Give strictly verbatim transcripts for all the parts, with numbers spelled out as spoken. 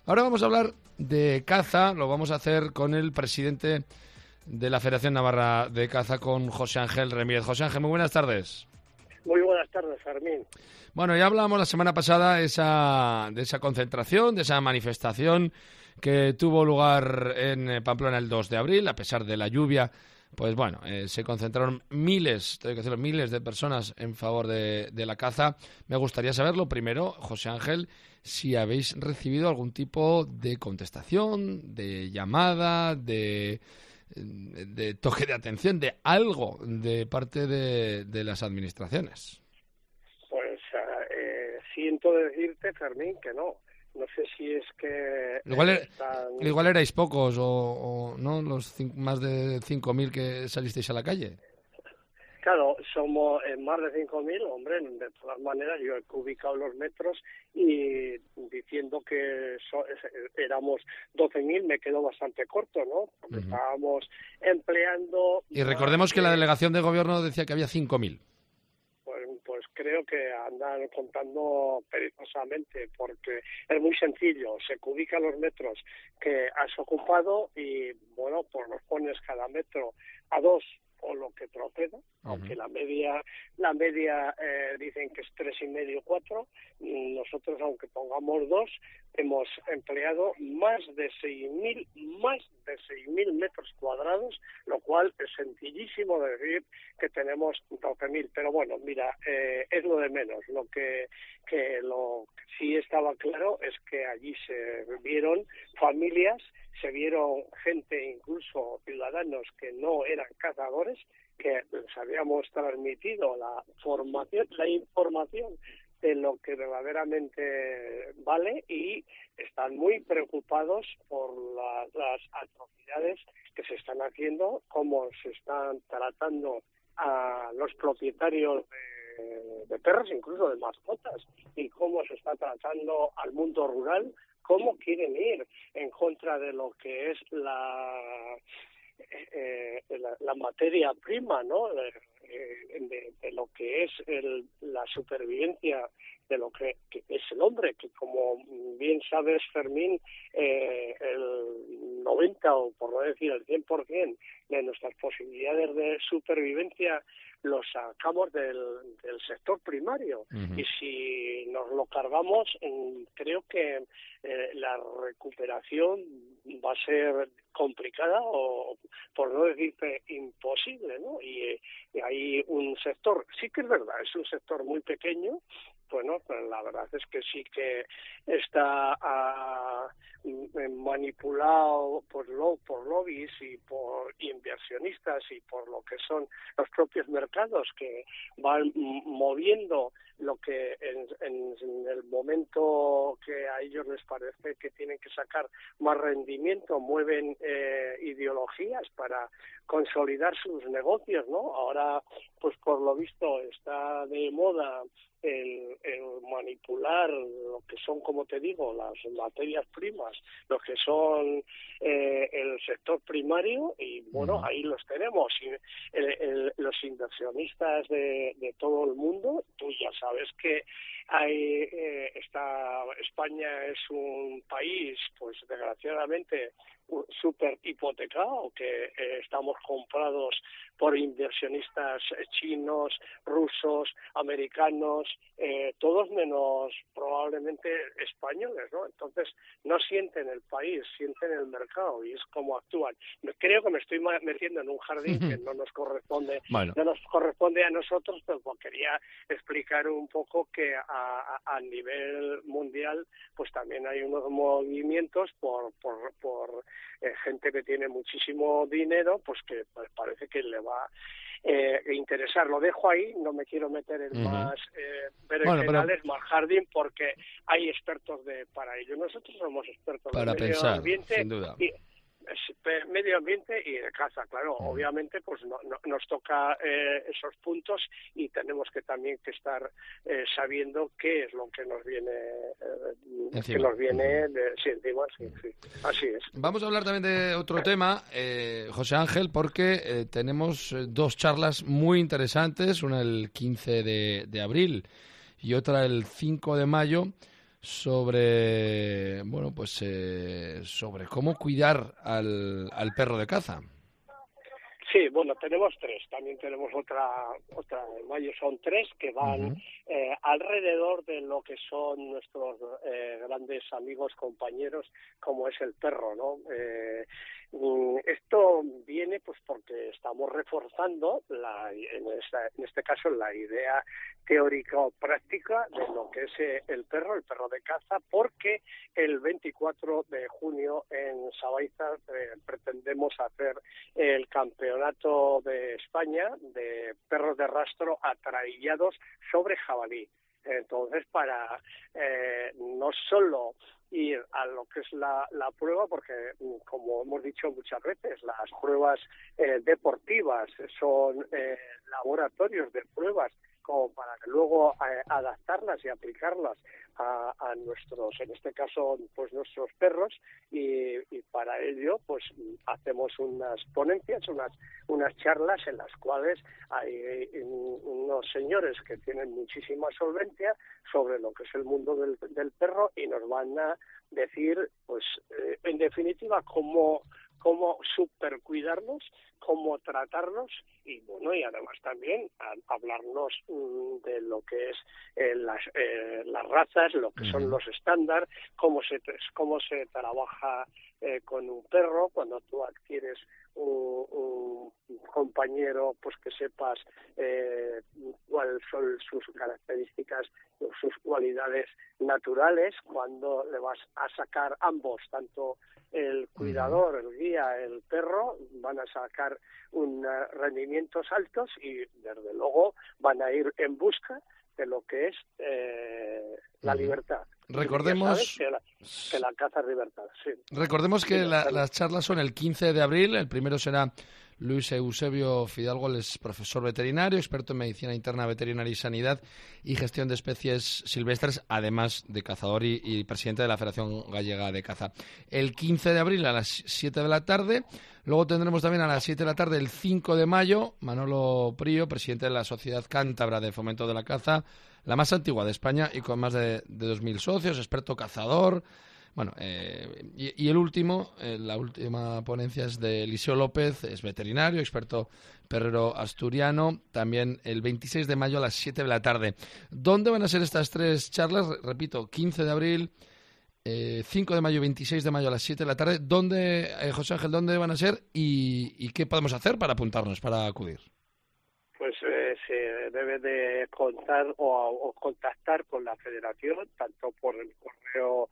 Ahora vamos a hablar de caza, lo vamos a hacer con el presidente de la Federación Navarra de Caza, con José Ángel Remírez. José Ángel, muy buenas tardes. Muy buenas tardes, Fermín. Bueno, ya hablamos la semana pasada esa, de esa concentración, de esa manifestación que tuvo lugar en Pamplona el dos de abril, a pesar de la lluvia. Pues bueno, eh, se concentraron miles, tengo que decirlo, miles de personas en favor de, de la caza. Me gustaría saberlo primero, José Ángel, si habéis recibido algún tipo de contestación, de llamada, de, de toque de atención, de algo de parte de, de las administraciones. Pues eh, siento decirte, Fermín, que no. No sé si es que... Igual, er, están... igual erais pocos o, o no los cinco, más de cinco mil que salisteis a la calle. Claro, somos eh, más de cinco mil, hombre, de todas maneras yo he ubicado los metros y diciendo que so, éramos doce mil me quedo bastante corto, ¿no? Porque uh-huh. estábamos empleando... Y recordemos que la delegación de gobierno decía que había cinco mil. Pues creo que andan contando perezosamente, porque es muy sencillo, se ubican los metros que has ocupado y, bueno, pues los pones cada metro a dos o lo que proceda, uh-huh. aunque la media la media eh, dicen que es tres y medio, cuatro, nosotros aunque pongamos dos, hemos empleado más de seis mil, más de seis mil metros cuadrados, lo cual es sencillísimo de decir que tenemos doce mil, pero bueno, mira, eh, es lo de menos, lo que, que lo que sí estaba claro es que allí se vieron familias, se vieron gente, incluso ciudadanos que no eran cazadores, que les habíamos transmitido la formación, la información de lo que verdaderamente vale y están muy preocupados por la, las atrocidades que se están haciendo, cómo se están tratando a los propietarios de, de perros, incluso de mascotas, y cómo se está tratando al mundo rural, cómo quieren ir en contra de lo que es la eh, la, la materia prima, ¿no? De, de, de lo que es el, la supervivencia de lo que, que es el hombre, que como bien sabes, Fermín, eh, el noventa o por no decir el cien por ciento de nuestras posibilidades de supervivencia los sacamos del, del sector primario. Uh-huh. Y si nos lo cargamos, creo que eh, la recuperación va a ser complicada o, por no decirte, imposible, ¿no? Y, y hay un sector, sí que es verdad, es un sector muy pequeño. Bueno, pues la verdad es que sí que está uh, manipulado por, lo, por lobbies y por inversionistas y por lo que son los propios mercados que van moviendo lo que en, en, en el momento que a ellos les parece que tienen que sacar más rendimiento, mueven eh, ideologías para consolidar sus negocios, ¿no? Ahora, pues por lo visto está de moda el, el manipular lo que son, como te digo, las materias primas, lo que son eh, el sector primario y, bueno, ahí los tenemos. Y el, el, los inversionistas de, de todo el mundo, tú ya sabes que hay eh, está, España es un país, pues desgraciadamente, súper hipotecado, que eh, estamos comprados por inversionistas chinos, rusos, americanos, eh, todos menos probablemente españoles, ¿no? Entonces no sienten el país, sienten el mercado y es como actúan. Creo que me estoy metiendo en un jardín que no nos corresponde, bueno. no nos corresponde a nosotros, pero quería explicar un poco que a, a, a nivel mundial pues también hay unos movimientos por por, por eh, gente que tiene muchísimo dinero, pues que pues parece que le va eh, a interesar. Lo dejo ahí, no me quiero meter en uh-huh. más eh, berenjenales, bueno, pero... más jardín, porque hay expertos de para ello. Nosotros somos expertos para de medio pensar, ambiente, sin duda. Y, medio ambiente y de caza, claro, uh-huh. obviamente pues no, no, nos toca eh, esos puntos y tenemos que también que estar eh, sabiendo qué es lo que nos viene eh, que nos viene uh-huh. de, sí, encima, sí, sí, así es. Vamos a hablar también de otro tema, eh, José Ángel, porque eh, tenemos dos charlas muy interesantes, una el quince de, de abril y otra el cinco de mayo, sobre, bueno, pues eh, sobre cómo cuidar al, al perro de caza. Sí, bueno, tenemos tres. También tenemos otra, otra en mayo son tres que van Uh-huh. eh, alrededor de lo que son nuestros eh, grandes amigos, compañeros, como es el perro, ¿no? Eh, esto viene pues porque estamos reforzando, la, en, esta, en este caso, la idea teórica o práctica de lo que es eh, el perro, el perro de caza, porque el veinticuatro de junio en Sabaiza eh, pretendemos hacer el campeonato de España de perros de rastro atraillados sobre jabalí. Entonces, para eh, no solo ir a lo que es la, la prueba, porque como hemos dicho muchas veces, las pruebas eh, deportivas son eh, laboratorios de pruebas como para que luego eh, adaptarlas y aplicarlas a, a nuestros, en este caso, pues nuestros perros, y, y para ello pues hacemos unas ponencias, unas unas charlas en las cuales hay unos señores que tienen muchísima solvencia sobre lo que es el mundo del, del perro y nos van a decir, pues eh, en definitiva, cómo cómo supercuidarlos, cómo tratarlos y bueno, y además también a, hablarnos mm, de lo que es eh, las, eh, las razas, lo que uh-huh. son los estándares, cómo se cómo se trabaja eh, con un perro cuando tú adquieres un, un compañero, pues que sepas eh, cuáles son sus características, sus cualidades naturales, cuando le vas a sacar ambos, tanto el cuidador, el guía, el perro, van a sacar un, uh, rendimientos altos y desde luego van a ir en busca de lo que es eh, la uh-huh. libertad. Recordemos que la, que la caza es libertad. Sí. Recordemos que la, las charlas son el quince de abril. El primero será Luis Eusebio Fidalgo, él es profesor veterinario, experto en medicina interna, veterinaria y sanidad y gestión de especies silvestres, además de cazador y, y presidente de la Federación Gallega de Caza. El quince de abril a las siete de la tarde. Luego tendremos también a las siete de la tarde, el cinco de mayo, Manolo Prío, presidente de la Sociedad Cántabra de Fomento de la Caza, la más antigua de España y con más de, de dos mil socios, experto cazador. Bueno, eh, y, y el último, eh, la última ponencia es de Eliseo López, es veterinario, experto perrero asturiano, también el veintiséis de mayo a las siete de la tarde. ¿Dónde van a ser estas tres charlas? Repito, quince de abril, eh, cinco de mayo y veintiséis de mayo a las siete de la tarde. ¿Dónde, eh, José Ángel, dónde van a ser y, y qué podemos hacer para apuntarnos, para acudir? Pues eh, se debe de contar o, o contactar con la federación, tanto por el correo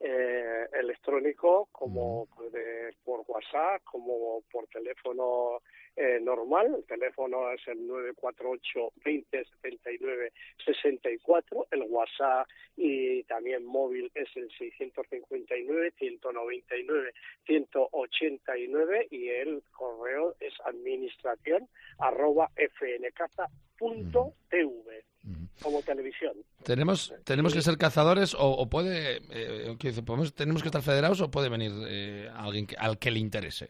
eh, electrónico como de, por WhatsApp, como por teléfono eh, normal. El teléfono es el nueve cuatro ocho, veinte, setenta y nueve, sesenta y cuatro. El WhatsApp y también móvil es el seiscientos cincuenta y nueve, ciento noventa y nueve, ciento ochenta y nueve y el correo es administración arroba fncaza punto tv. Uh-huh. Como televisión. ¿Tenemos tenemos que ser cazadores o, o puede, eh, podemos, tenemos que estar federados o puede venir eh, alguien que, al que le interese?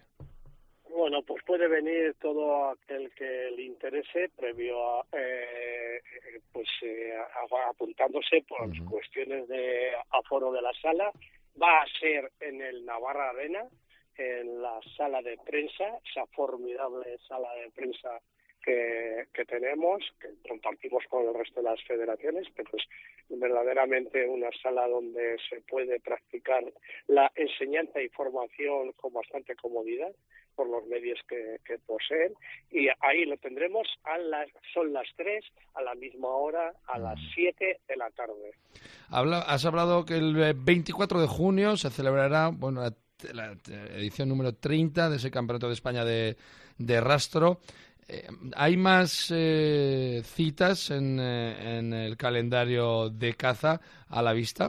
Bueno, pues puede venir todo aquel que le interese previo a, eh, pues eh, apuntándose por uh-huh. cuestiones de aforo de la sala. Va a ser en el Navarra Arena, en la sala de prensa, esa formidable sala de prensa que, que tenemos, que compartimos con el resto de las federaciones, pero es verdaderamente una sala donde se puede practicar la enseñanza y formación con bastante comodidad por los medios que, que poseen, y ahí lo tendremos, a las, son las tres, a la misma hora, a las siete de la tarde. Habla, has hablado que el veinticuatro de junio se celebrará, bueno, la, la edición número treinta de ese Campeonato de España de, de rastro. Eh, ¿Hay más eh, citas en, eh, en el calendario de caza a la vista?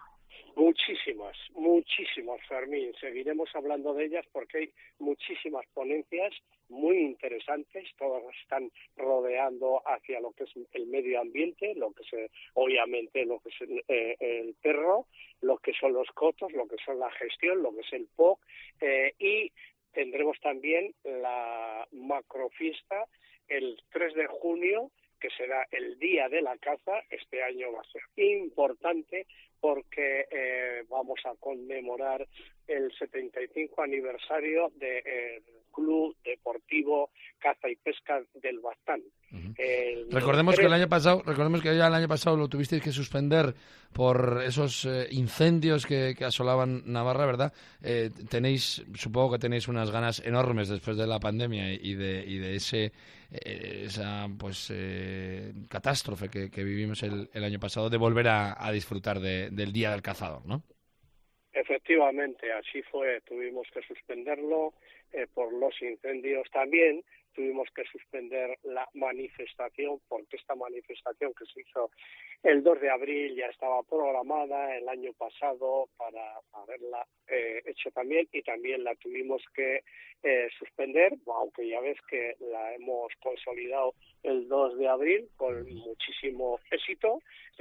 Muchísimas, muchísimas, Fermín. Seguiremos hablando de ellas porque hay muchísimas ponencias muy interesantes. Todas están rodeando hacia lo que es el medio ambiente, lo que es, obviamente, lo que es eh, el perro, lo que son los cotos, lo que son la gestión, lo que es el P O C, eh, y tendremos también la macrofiesta el tres de junio, que será el Día de la Caza, este año va a ser importante porque eh, vamos a conmemorar el setenta y cinco aniversario del de, eh, Club Deportivo Caza y Pesca del Baztán. Uh-huh. Recordemos que el año pasado, recordemos que ya el año pasado lo tuvisteis que suspender por esos eh, incendios que, que asolaban Navarra, ¿verdad? Eh, tenéis, supongo que tenéis unas ganas enormes después de la pandemia y de, y de ese eh, esa pues eh, catástrofe que, que vivimos el, el año pasado, de volver a, a disfrutar de, del Día del Cazador, ¿no? Efectivamente, así fue. Tuvimos que suspenderlo eh, por los incendios. También tuvimos que suspender la manifestación, porque esta manifestación que se hizo el dos de abril ya estaba programada el año pasado para haberla eh, hecho también, y también la tuvimos que eh, suspender, aunque ya ves que la hemos consolidado el dos de abril con muchísimo éxito.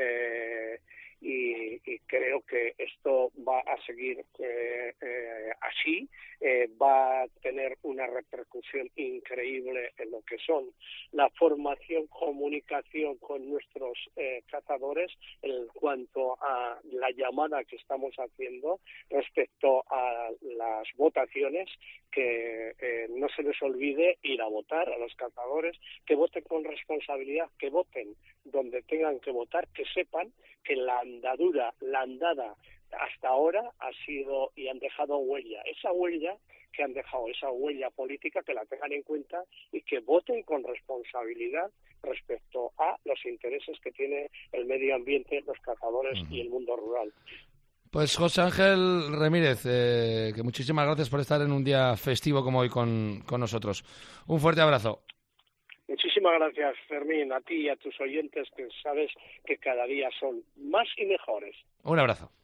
Eh, Y, y creo que esto va a seguir eh, eh, así, eh, va a tener una repercusión increíble en lo que son la formación, comunicación con nuestros eh, cazadores en cuanto a la llamada que estamos haciendo respecto a las votaciones, que eh, no se les olvide ir a votar a los cazadores, que voten con responsabilidad, que voten donde tengan que votar, que sepan que la andadura, la andada hasta ahora ha sido y han dejado huella. Esa huella que han dejado, esa huella política, que la tengan en cuenta y que voten con responsabilidad respecto a los intereses que tiene el medio ambiente, los cazadores uh-huh. y el mundo rural. Pues José Ángel Ramírez, eh, que muchísimas gracias por estar en un día festivo como hoy con, con nosotros. Un fuerte abrazo. Muchísimas gracias, Fermín, a ti y a tus oyentes, que sabes que cada día son más y mejores. Un abrazo.